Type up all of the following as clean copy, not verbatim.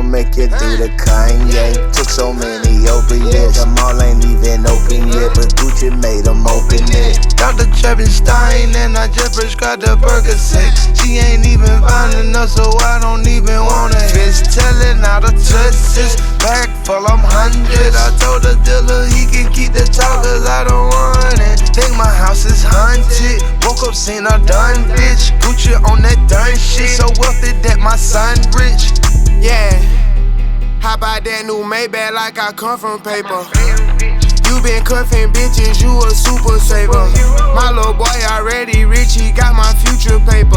gon' make you do the Kanye. Took so many opiates, them all ain't even open yet, but Gucci made them open it. Dr. Treppenstein and I just prescribed a Percocet. She ain't even fine enough, so I don't even wanna hit. Telling out of touches, back full of hundreds. I told the dealer he can keep the talk, cause I don't want it. Think my house is haunted. Woke up, seen a done bitch. Gucci on that done shit. So wealthy that my son rich. Yeah, how about that new Maybach like I come from paper? You been cuffing bitches, you a super saver. My little boy already rich, he got my future paper.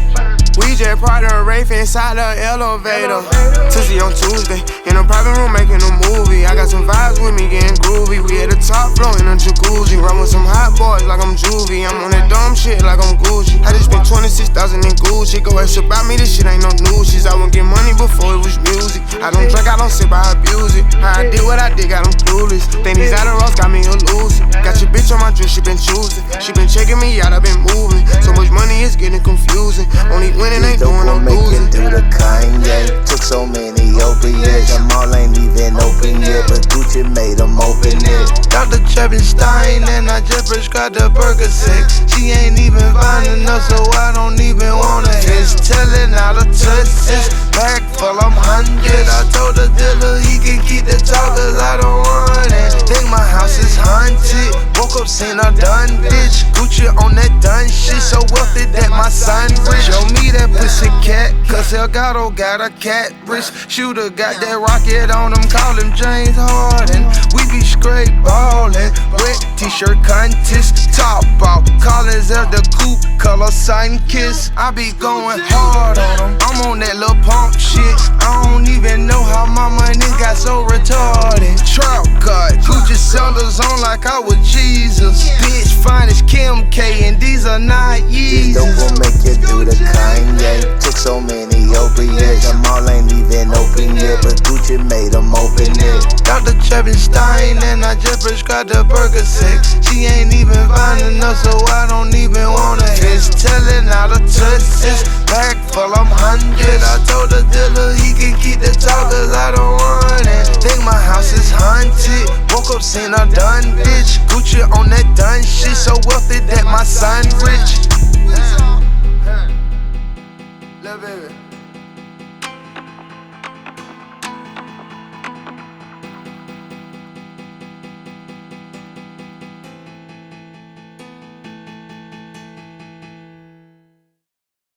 We just parked a Wraith inside the elevator. Tuesday on Tuesday, in a private room making a movie. I got some vibes with me getting groovy. We at the top floor in a jacuzzi. Run with some hot boys like I'm Juvie. I'm on that dumb shit like I'm Gucci. I just spent 26,000 in Gucci. Go ask about me, this shit ain't no new shit. I won't get money before it was music. I don't drink, I don't sip, I abuse it. How I did what I did, got them clueless. Think these Adderalls got me hallucin'. Got your bitch on my dress, she been choosing. She been checking me out, I been moving. So much money, it's getting confusing. Only winning ain't doing no make you losing. do the Kanye. Took so many opiates, them all ain't even open yet, but Gucci made them open it. Dr. Treppenstein and I just prescribed a Percocet. She ain't even fine enough, so I don't even wanna hit. Telling out of touches, back full of hundreds. I told the dealer he can keep the talk, cause I don't want it. Think my house is haunted. Woke up, seen a done bitch. Gucci on that done shit. So wealthy that my son rich. Show me that pussy cat, cause Elgato got a cat wrist. Shooter got that rocket on him, call him James Harden. We be straight ballin', wet t-shirt contest, top off, Collins of the coupe, color sign kiss. I be going hard on him, I'm on that little pump shit. I don't even know how my money got so retarded. Trap cut, Gucci sandals on like I was Jesus. Bitch fine as Kim K, and these are not Yeezys. Dope gon' make you do the Kanye. Took so many opiates, them all ain't even open yet, but Gucci made them open it. Dr. Treppenstein and I just prescribed a Percocet. She ain't even fine enough, so I don't even wanna hit. Telling out of touches, back full of hundreds. I told the dealer he can keep the talk, cause I don't want it. Think my house is haunted. Woke up, seen a done bitch. Gucci on that done shit. So wealthy that my son rich. Lil' baby.